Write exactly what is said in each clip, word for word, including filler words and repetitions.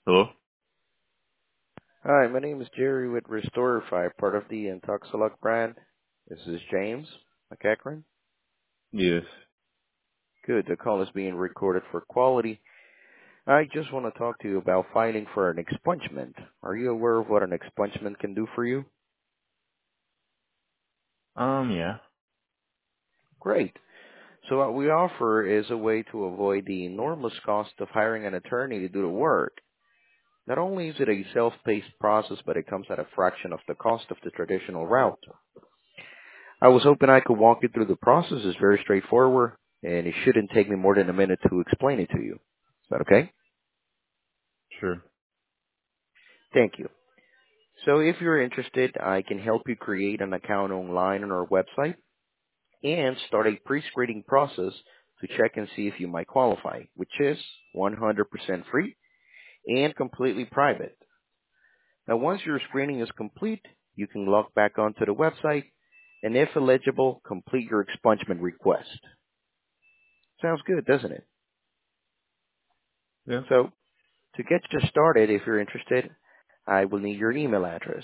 Hello? Hi, my name is Jerry with Restorify, part of the Intoxilog brand. This is James McEachran. Yes. Good, the call is being recorded for quality. I just want to talk to you about filing for an expungement. Are you aware of what an expungement can do for you? Um, yeah. Great. So what we offer is a way to avoid the enormous cost of hiring an attorney to do the work. Not only is it a self-paced process, but it comes at a fraction of the cost of the traditional route. I was hoping I could walk you through the process. It's very straightforward, and it shouldn't take me more than a minute to explain it to you. Is that okay? Sure. Thank you. So if you're interested, I can help you create an account online on our website and start a pre-screening process to check and see if you might qualify, which is one hundred percent free and completely private. Now, once your screening is complete, you can log back onto the website and, if eligible, complete your expungement request. Sounds good, doesn't it? Yeah. So to get you started, if you're interested, I will need your email address.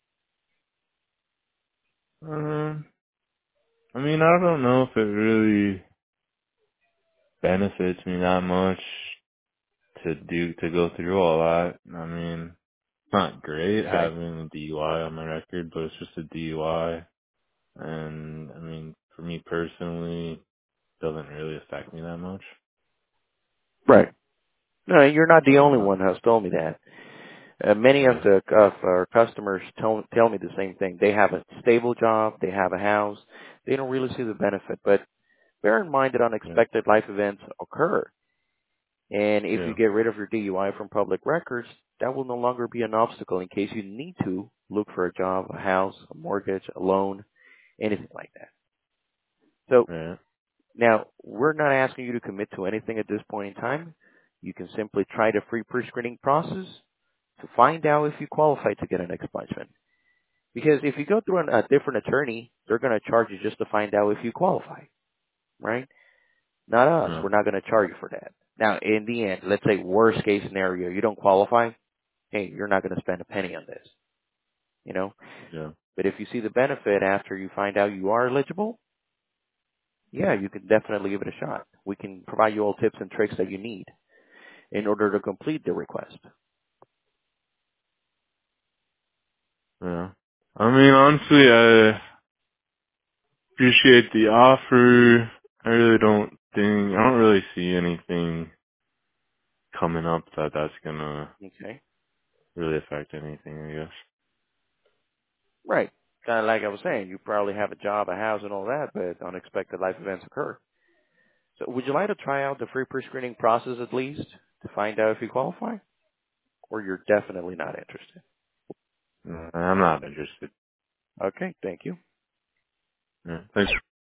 Um, I mean, I don't know if it really benefits me that much to do, to go through all that. I mean, it's not great Okay. having a D U I on my record, but it's just a D U I. And, I mean, for me personally, it doesn't really affect me that much. Right. No, you're not the only Uh, one who has told me that. Uh, many of yeah. the of our customers tell tell me the same thing. They have a stable job, they have a house, they don't really see the benefit. But bear in mind that Yeah. unexpected life events occur, and if you Yeah. get rid of your D U I from public records, that will no longer be an obstacle in case you need to look for a job, a house, a mortgage, a loan, anything like that. So Right. now, we're not asking you to commit to anything at this point in time. You can simply try the free pre-screening process to find out if you qualify to get an expungement. Because if you go through an, a different attorney, they're going to charge you just to find out if you qualify, right? Not us. Yeah. We're not going to charge you for that. Now, in the end, let's say worst case scenario, you don't qualify. Hey, you're not going to spend a penny on this, you know? Yeah. But if you see the benefit after you find out you are eligible, yeah, you can definitely give it a shot. We can provide you all tips and tricks that you need in order to complete the request. Yeah. I mean, honestly, I, appreciate the offer. I really don't think, I don't really see anything coming up that that's gonna Okay. really affect anything, I guess. Right. Kind of like I was saying, you probably have a job, a house, and all that, but unexpected life events occur. So would you like to try out the free pre-screening process at least to find out if you qualify? Or you're definitely not interested? Uh, I'm not interested. Okay, thank you. Yeah. Thanks